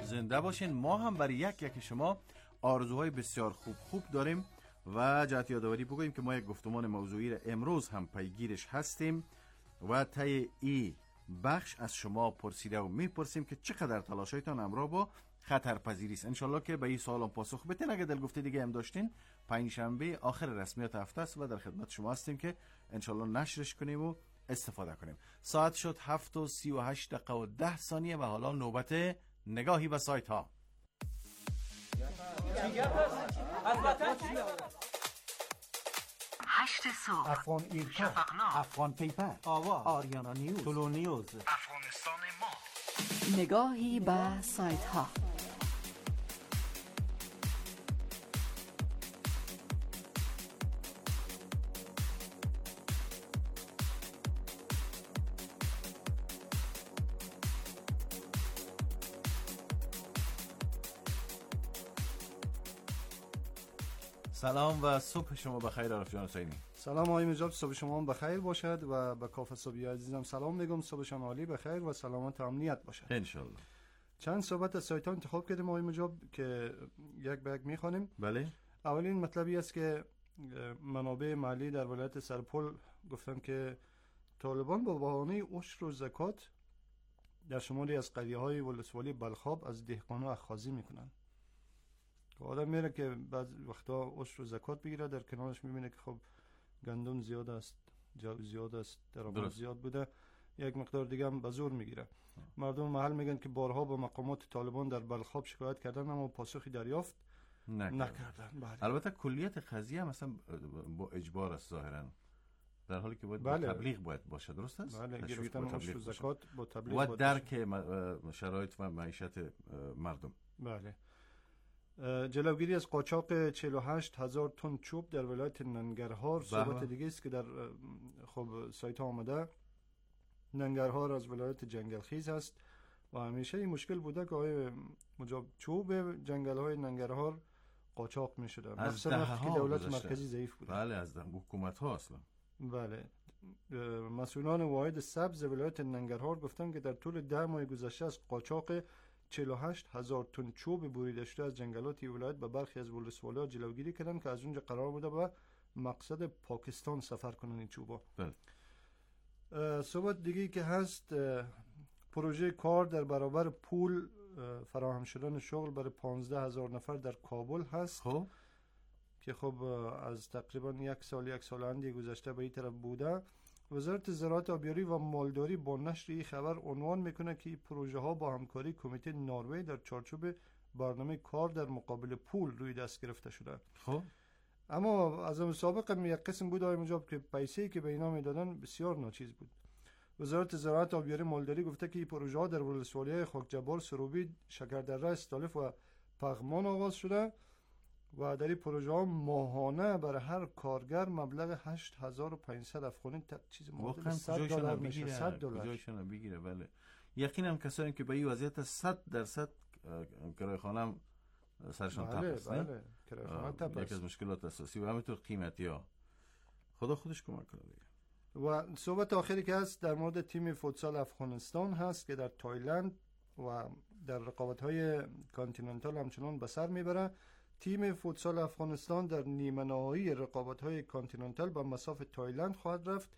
[SPEAKER 18] زنده باشین. ما هم برای یک شما آرزوهای بسیار خوب داریم و جهت یادآوری بگوییم که ما یک گفتمان موضوعی را امروز هم پیگیرش هستیم و طی این بخش از شما پرسیده و میپرسیم که چقدر تلاشایتان همراه با خطرپذیری است. انشالله که به این سوال پاسخ بدین. اگه دلگفته دیگه هم داشتین، پنجشنبه آخر رسمیات هفته است و در خدمت شما هستیم که انشالله نشرش کنیم و استفاده کنیم. ساعت شد 7:38 و حالا نوبت نگاهی به سایت ها.
[SPEAKER 15] 8 صبح، افغان ایرکا، شفقنامه، افغان پیپر، آوا، آریانا نیوز، طلو نیوز، افغانستان ما.
[SPEAKER 14] نگاهی به سایت ها.
[SPEAKER 18] سلام و صبح شما بخیر عارف جان حسینی.
[SPEAKER 19] سلام آقای مجاب، صبح شما بخیر باشد و به کافه صبحی عزیزم سلام میگم. صبحشان عالی بخیر و سلامت و امنیت باشد
[SPEAKER 18] ان شاء الله.
[SPEAKER 19] چند صحبت از سایت ها انتخاب کردیم آقای مجاب که یک به یک میخوانیم.
[SPEAKER 18] بله.
[SPEAKER 19] اولین مطلبی است که منابع مالی در ولایت سرپل گفتن که طالبان با بهانه عشر و زکات در شمالی از قریه های ولسوالی بلخاب از دهقانا اخاذی میکنن. آدم میره که بعض وقتا عشر و زکات بگیره، در کنارش میبینه که خب گندم زیاد است، جو زیاد است، درآمد زیاد بوده، یک مقدار دیگه هم به زور میگیره. مردم محل میگن که بارها با مقامات طالبان در بلخاب شکایت کردن اما پاسخی دریافت نکردن. بله.
[SPEAKER 18] البته کلیت قضیه مثلا با اجبار است ظاهرا، در حالی که باید
[SPEAKER 19] بله.
[SPEAKER 18] با تبلیغ باید باشه. درست است؟
[SPEAKER 19] بله، گرفتن عشر و زکات با تبلیغ
[SPEAKER 18] و درک شرایط و معیشت مردم.
[SPEAKER 19] بله. جلوگیری از قاچاق 48,000 تن چوب در ولایت ننگرهار. صحبت دیگه است که در خب سایت ها آمده. ننگرهار از ولایت جنگلخیز هست و همیشه این مشکل بوده که آقای مجاب چوب جنگل های ننگرهار قاچاق می شده،
[SPEAKER 18] مثلا
[SPEAKER 19] وقتی که دولت مرکزی ضعیف بوده.
[SPEAKER 18] بله، از حکومت ها اصلا.
[SPEAKER 19] بله. مسئولان واحد سبز ولایت ننگرهار گفتن که در طول 10 ماه گذشته از قاچاق 48,000 تن چوب بریده شده از جنگلات ولایت به برخی از ولسوالی‌ها جلوگیری کردن که از اونجا قرار بوده به مقصد پاکستان سفر کنن این چوبا.
[SPEAKER 18] بله.
[SPEAKER 19] صحبت دیگه که هست پروژه کار در برابر پول فراهم شدن شغل برای 15,000 نفر در کابل هست.
[SPEAKER 18] خب
[SPEAKER 19] که خب از تقریبا یک سال اندی گذشته به این طرف بوده. وزارت زراعت آبیاری و مالداری با نشر این خبر عنوان میکنه که این پروژه ها با همکاری کمیته نروژ در چارچوب برنامه کار در مقابل پول روی دست گرفته شده.
[SPEAKER 18] خب
[SPEAKER 19] اما از اون سابق یک قسم بود آقای مجاب که پیسه‌ای که به اینا میدادن بسیار ناچیز بود. وزارت زراعت آبیاری مالداری گفته که این پروژه ها در ولسوالی‌های خاکجبار، سروبی، شکردره، استالف و پغمان آغاز شده و در این پروژه ها ماهانه برای هر کارگر مبلغ 8,500 افغانی چیز معادل $100 میشه. $100
[SPEAKER 18] بگیره. بله، یقینا کسانی که به این وضعیت 100% کرایه خانه سرشان تپ است.
[SPEAKER 19] بله، کرایه خانه تپ است.
[SPEAKER 18] یکی از مشکلات اساسی و همینطور قیمتی ها. خدا خودش کمک کنه دیگه.
[SPEAKER 19] و صحبت آخری که هست در مورد تیم فوتسال افغانستان هست که در تایلند و در رقابت‌های کانتیننتال همچنان به سر میبره. تیم فوتسال افغانستان در نیمه نهایی رقابت‌های کانتیننتال به مساف تایلند خواهد رفت.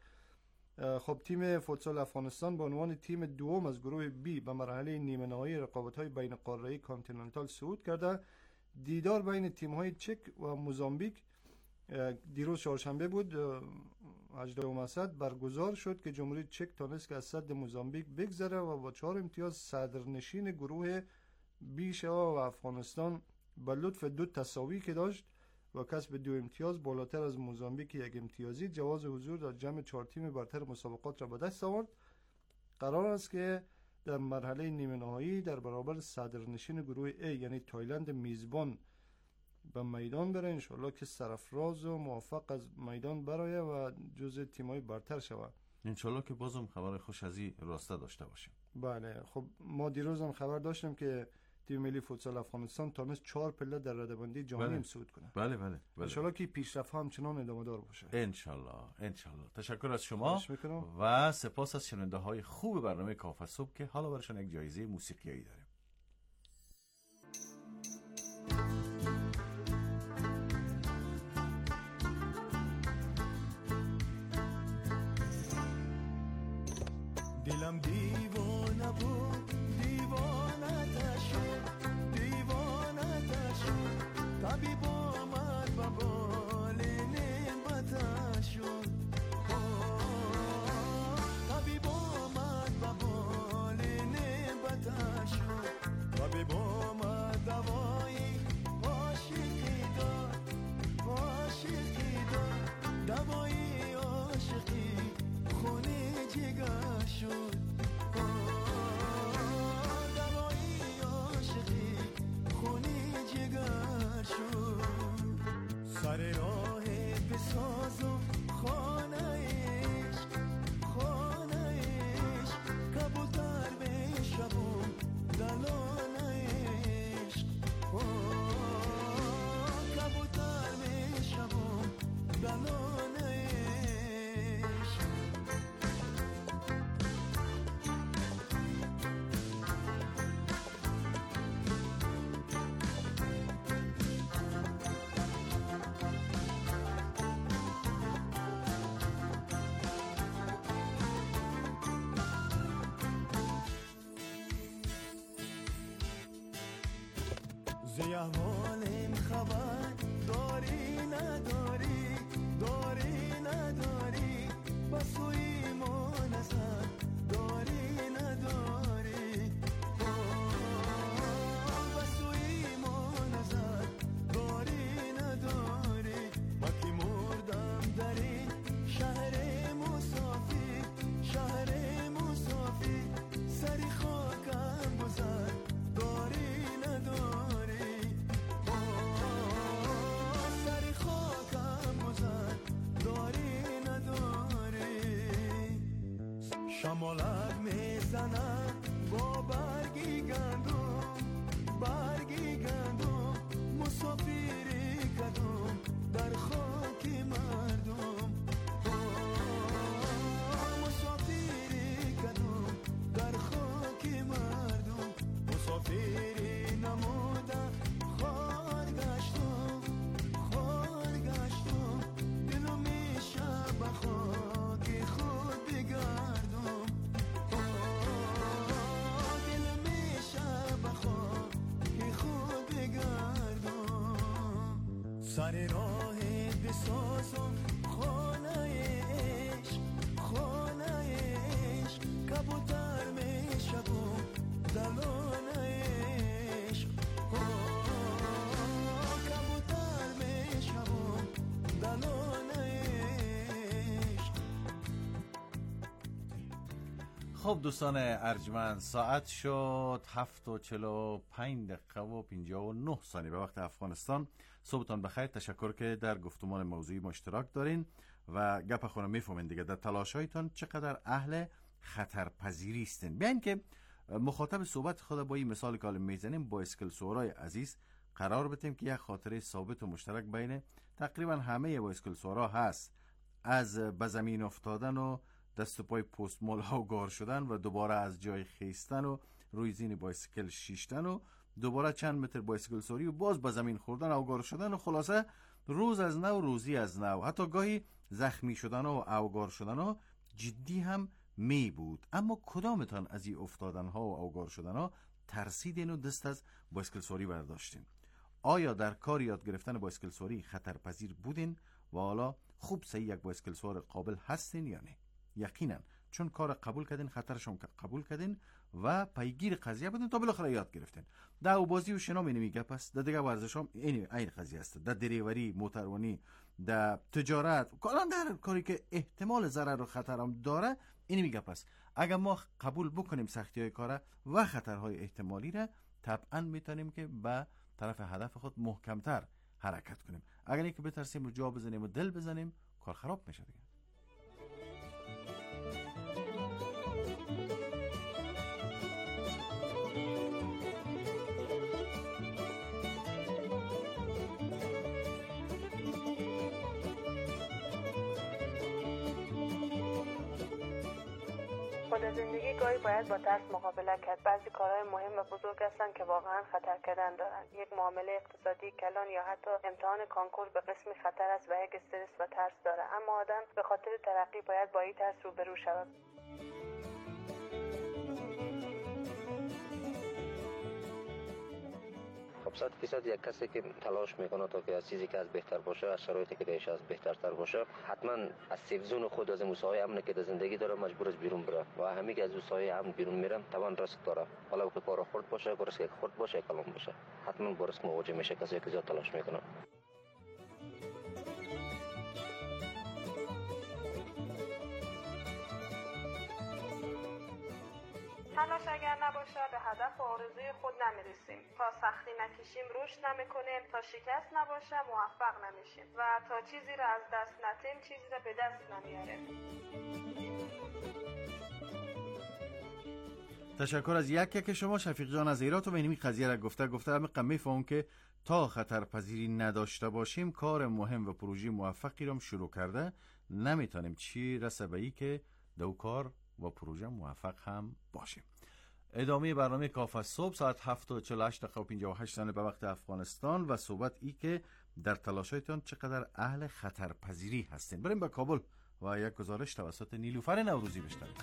[SPEAKER 19] خب تیم فوتسال افغانستان به عنوان تیم دوم از گروه بی به مرحله نیمه نهایی رقابت‌های بین قاره‌ای کانتیننتال صعود کرده. دیدار بین تیم‌های چک و موزامبیک دیروز چهارشنبه بود 18 اسد برگزار شد که جمهوری چک تونست که از صد موزامبیک بگذره و با 4 امتیاز صدرنشین گروه بی شود و افغانستان به لطف 2 تساوی که داشت و کسب 2 امتیاز بالاتر از موزامبیک 1 امتیازی جواز حضور در جمع 4 تیم برتر مسابقات را به دست آورد. قرار است که در مرحله نیمه نهایی در برابر صدرنشین گروه A یعنی تایلند میزبان به میدان بره. انشالله که سرفراز و موفق از میدان برایه و جزء تیم‌های برتر شود.
[SPEAKER 18] انشالله که بازم خبر خوش از این راسته داشته باشیم.
[SPEAKER 19] بله، خب ما دیروز هم خبر داشتیم که تیم ملی فوتسال افغانستان تونست 4 پله در رده‌بندی جهانی صعود کنه.
[SPEAKER 18] بله.
[SPEAKER 19] انشالله که پیشرفت همچنان ادامه دار باشه.
[SPEAKER 18] انشالله. تشکر از شما و سپاس از شنونده های خوب برنامه کافه صبح که حالا برشان یک جایزه موسیقیایی داریم.
[SPEAKER 4] دلم دیوانه بود دیوانه شد دیوانه شد طبیب آمد و بال نعمت شد طبیب آمد و بال نعمت شد طبیب آمد دوایی عاشقی داد عاشقی داد دوایی عاشقی خونه جگر شد دوایی عاشقی خونه جگر شد سر راه بسازم خانه عشق خانه عشق کبوتر بشوم دلان عشق کبوتر بشوم دلان عشق زی احوالم خبر داری نداری داری نداری بسوی ما نظر داری نداری بسوی ما نظر داری نداری ما که مردم در این شهر مسافر شهر مسافر سری خاکم گذر داری نداری سری خاکم گذر داری نداری شمالک میزنن با برگی گندم برگی گندم مسافری کدوم در خاک مردم مسافری کدوم در خاک مردم مسافری نمودم خار گشتم خار گشتم دلو میشه به خاک خود بگردم دلو میشه به خاک خود بگردم سر راه بسازم خانه عشق خانه عشق کبوتر میشوم دلان عشق کبوتر میشوم دلان عشق.
[SPEAKER 18] خب دوستان ارجمند، ساعت شد 7:45 به وقت افغانستان. صبحتان بخیر. تشکر که در گفتمان موضوعی ما اشتراک دارین و گپ خودم میفهمین دیگه در تلاشایتان چقدر اهل خطرپذیری استین. بیاین که مخاطب صحبت خود با این مثال که میزنیم با اسکل سورای عزیز قرار بدیم که یک خاطره ثابت و مشترک بین تقریبا همه با اسکل سورا هست، از به زمین افتادن و دست و پای پست مال ها و گار شدن و دوباره از جای خیستن و روی زین بایسکل شیشتن و دوباره چند متر بایسکل سوری و باز به زمین خوردن و گار شدن و خلاصه روز از نو روزی از نو، حتی گاهی زخمی شدن و اوگار شدن ها جدی هم می بود. اما کدامتان از این افتادن ها و اوگار شدن ها ترسیدین و دست از بایسکل سوری برداشتین؟ آیا در کار یاد گرفتن بایسکل سوری خطرپذیر بودین و حالا خوب صحیح یک بایسکل سوار قابل هستین یا نه؟ یقینا، چون کار قبول کردین، خطرشون قبول کردین و پیگیر قضیه بودین تا بالاخره یاد گرفتین. در بازی و شنا می گپ است، در دیگه ورزش هم این قضیه است، در دریوری، موتروانی، در تجارت، کلا در کاری که احتمال ضرر و خطر هم داره این گپ است. اگر ما قبول بکنیم سختی های کار و خطرهای احتمالی را، طبعا میتونیم که به طرف هدف خود محکمتر حرکت کنیم. اگر اینکه بترسیم و جا بزنیم و دل بزنیم، کار خراب میشه دیگه.
[SPEAKER 16] خود زندگی گاهی باید با ترس مقابله کرد. بعضی کارهای مهم و بزرگ هستند که واقعا خطر کردن دارند. یک معامله اقتصادی کلان یا حتی امتحان کانکور به قسمی خطر است و یک استرس و ترس داره، اما آدم به خاطر ترقی باید با این ترس روبرو شود.
[SPEAKER 20] خب 100% یک کسی که تلاش میکنه تا که از چیزی که از بهتر باشه، از شرایطی که دیش از بهترتر باشه، حتما از سیف زون خود، از مساحه امنی که در زندگی داره مجبور است بیرون بره و همین که از مساحه امن بیرون میرن توان ریسک داره. حالا که کار خرد باشه، کار ریسک خرد باشه، کلام باشه، حتما با ریسک مواجه میشه کسی که زیاد تلاش میکنه.
[SPEAKER 16] تلاش اگر نباشه به هدف و آرزوی خود نمیرسیم. تا سختی نکشیم رشد نمیکنیم. تا شکست نباشه موفق نمیشیم و تا چیزی را از دست ندیم چیزی را به دست نمیاریم.
[SPEAKER 18] تشکر از یک شما شفیق جان از ایرات. و به این قضیه را گفته همه میفهمم که تا خطرپذیری نداشته باشیم کار مهم و پروژه موفقی را شروع کرده نمیتونیم چی رسه به ای که دو کار و پروژه موفق هم باشیم. ادامه برنامه کافه صبح ساعت 7:48 به وقت افغانستان و صحبت ای که در تلاشایتان چقدر اهل خطرپذیری هستین. بریم به کابل و یک گزارش توسط نیلوفر نوروزی بشنویم.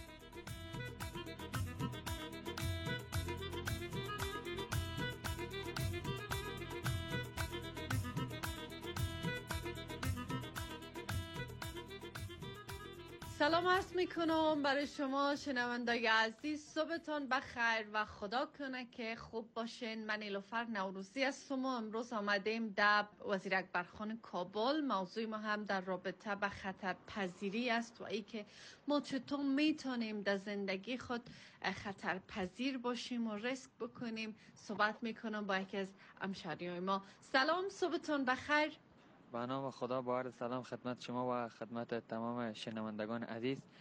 [SPEAKER 21] سلام عرض میکنم برای شما شنوندگان عزیز، صبحتان بخیر و خدا کنه که خوب باشین. من نیلوفر نوروزی هستم و امروز آمدیم در وزیر اکبرخان کابل. موضوع ما هم در رابطه به خطرپذیری است و ای که ما چطور میتونیم در زندگی خود خطرپذیر باشیم و ریسک بکنیم. صحبت میکنم با یکی از همشهریای ما. سلام، صبحتان بخیر.
[SPEAKER 22] به نام خدا با عرض سلام خدمت شما و خدمت تمام شنوندگان عزیز.